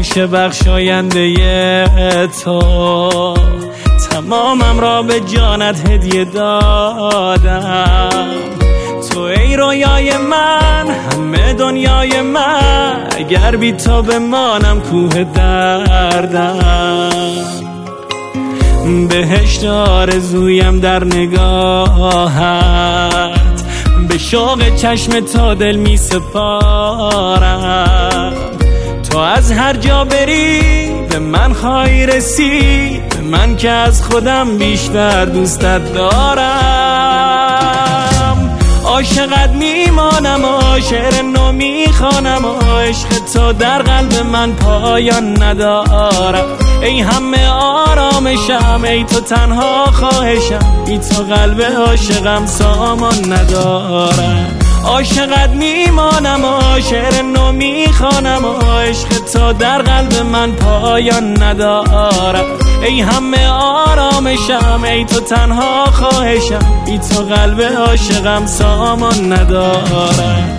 باشه بخشاینده تو، تمامم را به جانت هدیه دادم. تو ای رویای من، همه دنیای من، اگر بی تو بمانم کوه دردم. بهشت آرزویم در نگاهت، به شوق چشم تو دل می سپارم. تو از هر جا بری به من خواهی رسید، به من که از خودم بیشتر دوستت دارم. عاشقت میمانم و شعر نو میخوانم و عشق تو در قلب من پایان ندارم. ای همه آرامشم، ای تو تنها خواهشم، بی تو قلب عاشقم سامان ندارم. عاشقت میمانم و شعر نو میخوانم و عشق تو در قلب من پایان ندارم. ای همه آرامشم، ای تو تنها خواهشم، بی تو قلب عاشقم سامان ندارم.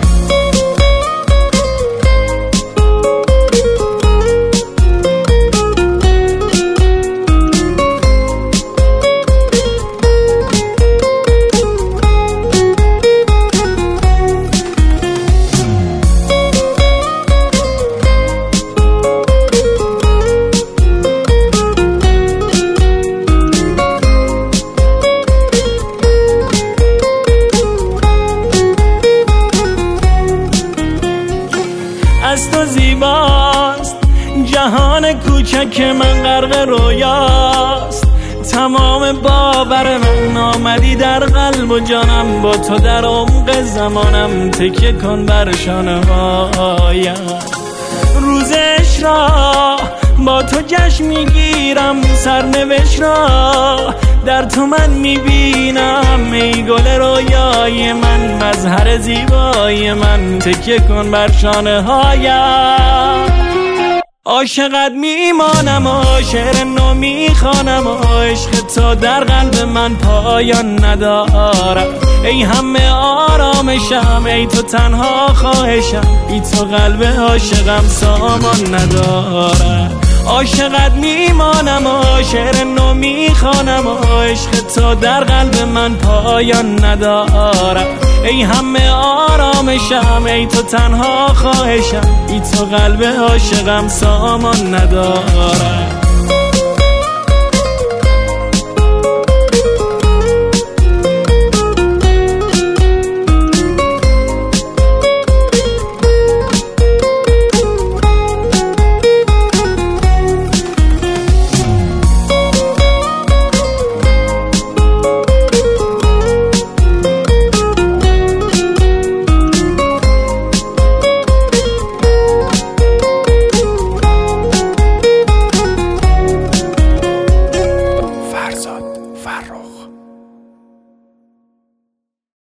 از تو زیباست جهان کوچک من، غرق رویاست تمام باور من. آمدی در قلب و جانم، با تو در عمق زمانم، تکیه کن بر شانه هایم. روزش را با تو جشن میگیرم، سرنوشت را در تو من میبینم. ای گل رویای من، مظهر زیبای من، تکیه کن بر شانه هایم. عاشقت میمانم و شعر نو میخوانم و عشق تو در قلب من پایان ندارم. ای همه آرامشم، ای تو تنها خواهشم، بی تو قلب عاشقم سامان ندارم. عاشقت میمانم و شعر نو میخوانم و عشق تو در قلب من پایان ندارم. ای همه آرامشم، ای تو تنها خواهشم، بی تو قلب عاشقم سامان ندارم.